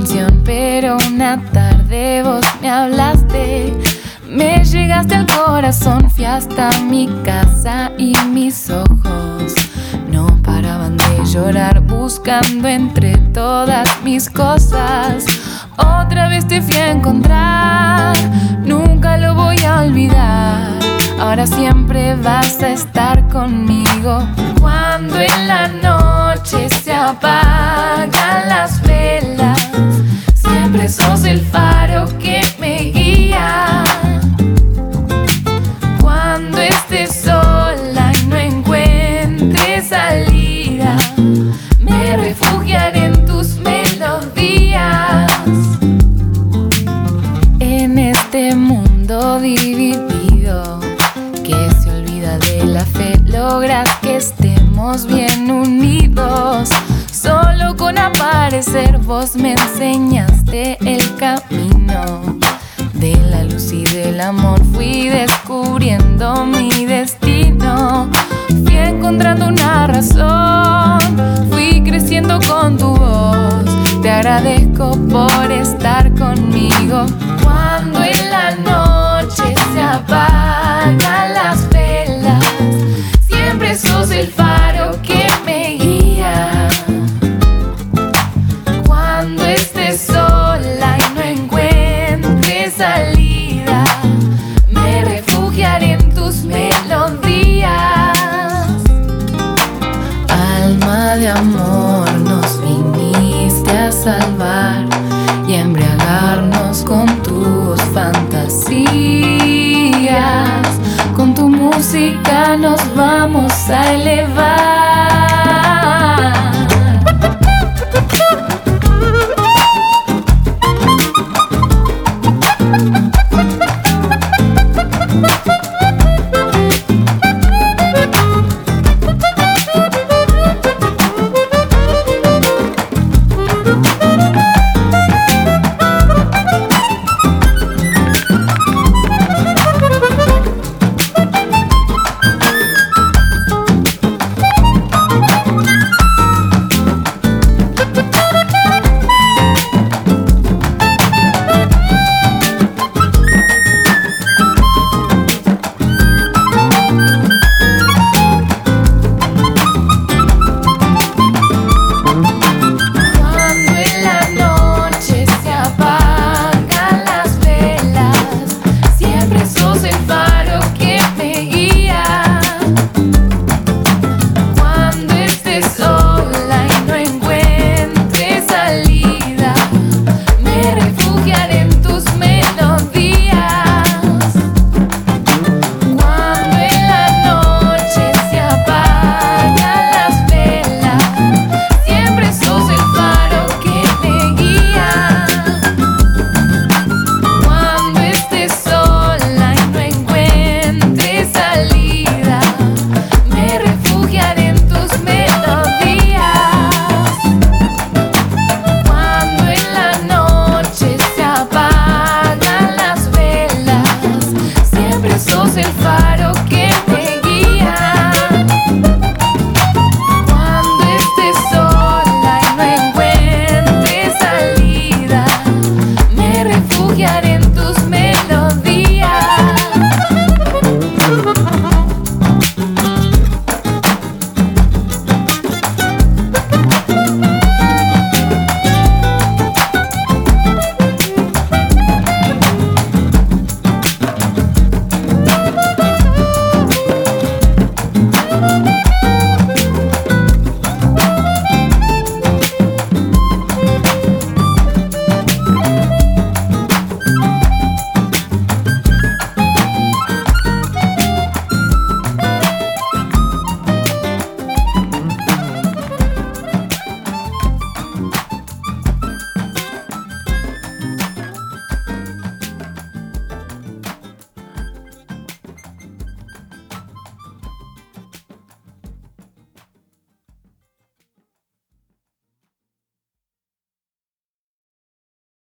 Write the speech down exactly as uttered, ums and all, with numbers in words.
canción, pero una tarde vos me hablaste. Me llegaste al corazón, fui hasta mi casa y mis ojos no paraban de llorar, buscando entre todas mis cosas. Otra vez te fui a encontrar, nunca lo voy a olvidar. Ahora siempre vas a estar conmigo. Cuando en la noche se apagan las velas, siempre sos el faro que me guía. Cuando estés sola y no encuentres salida, me refugiaré en tus melodías. En este mundo dividido que se olvida de la fe, logras que estemos bien unidos. Solo con aparecer vos me enseñaste el camino de la luz y del amor. Fui descubriendo mi destino, fui encontrando una razón, fui creciendo con tu voz. Te agradezco por estar conmigo. Cuando en la noche se apagan las velas, siempre sos el faro que me guía. Cuando estés sola y no encuentres salida, me refugiaré en tus melodías. Alma de amor, nos viniste a salvar y a embriagarnos con tus fantasías. Con tu música nos vamos a elevar.